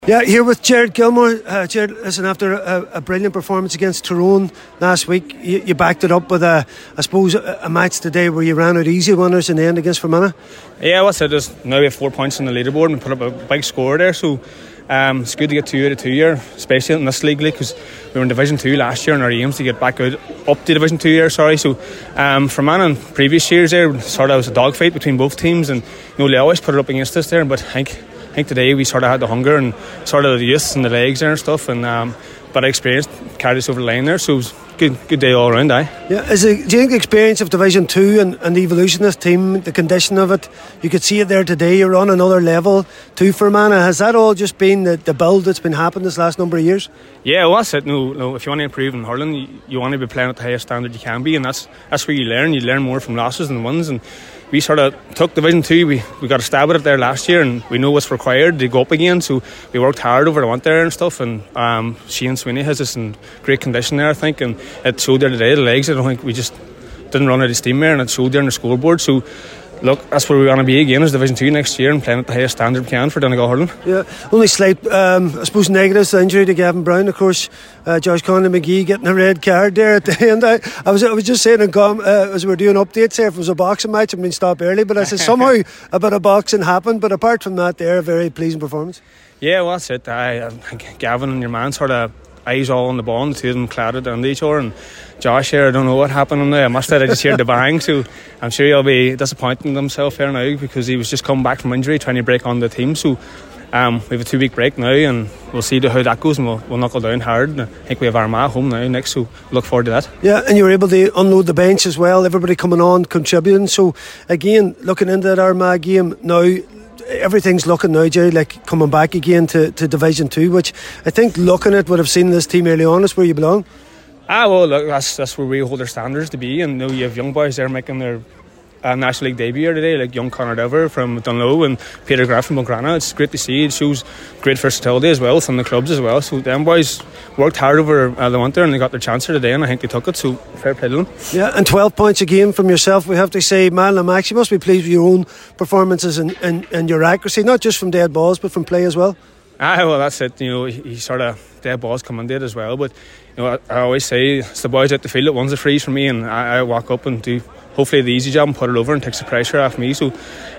Yeah, here with Jared Gilmore. Jared, listen, after a brilliant performance against Tyrone last week, you backed it up with I suppose a match today where you ran out easy winners in the end against Fermanagh. Yeah, what's it is now we have 4 points on the leaderboard and we put up a big score there, so it's good to get 2 out of 2 here, especially in this league because we were in Division 2 last year and our aims to get back up to Division 2 here, so Fermanagh in previous years there sort of was a dogfight between both teams, and they always put it up against us there, but I think today we sort of had the hunger and sort of the youth and the legs there and stuff, and but experience carried us over the line there, so it was good day all round. Yeah, do you think the experience of Division 2 and the evolution of this team, the condition of it, you could see it there today, you're on another level to Fermanagh. Has that all just been the build that's been happening this last number of years? Yeah, well that's it. No, if you want to improve in hurling, you want to be playing at the highest standard you can be, and that's where you learn more from losses than wins. And we sort of took Division 2, we got a stab at it there last year, and we know what's required to go up again, so we worked hard over the winter there and stuff, and Shane Sweeney has us in great condition there, I think, and it showed there today, the legs. I don't think we just didn't run out of steam there, and it showed there on the scoreboard. So look, that's where we want to be again, is Division 2 next year, and playing at the highest standard we can for Donegal hurling. Yeah, only slight I suppose negatives, the injury to Gavin Brown, of course. Josh Conley McGee getting a red card there at the end. I was just saying as we were doing updates there, if it was a boxing match I'd been stopped early, but I said somehow a bit of boxing happened, but apart from that there, a very pleasing performance. Yeah, well that's it. I think Gavin and your man sort of eyes all on the ball, and the two of them clattered under each other, and Josh here, I don't know what happened on there. I must have just heard the bang, so I'm sure he'll be disappointed in himself here now, because he was just coming back from injury trying to break on the team. So we have a 2-week break now, and we'll see how that goes, and we'll knuckle down hard. And I think we have Armagh home now next, so look forward to that. Yeah, and you were able to unload the bench as well, everybody coming on, contributing. So again, looking into that Armagh game now, everything's looking now, Jerry, like coming back again to Division 2, which I think looking at what I've seen in this team early on is where you belong. Well look, that's where we hold our standards to be, and you have young boys there making their National League debut here today, like young Conor Dever from Dunlow and Peter Graff from Mulgrana. It's great to see. It shows great versatility as well from the clubs as well, so them boys worked hard over the winter and they got their chance here today, and I think they took it, so fair play to them. Yeah, and 12 points a game from yourself, we have to say. Man and Max, you must be pleased with your own performances and your accuracy, not just from dead balls but from play as well. Well that's it, he sort of dead balls come into it as well, but I always say it's the boys out the field that wins the frees for me, and I walk up and do hopefully the easy job and put it over and takes the pressure off me. So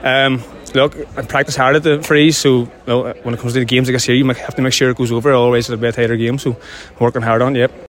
look, I practice hard at the frees, so when it comes to the games like this here, you have to make sure it goes over, otherwise it'll be a tighter game, so I'm working hard on it. Yep.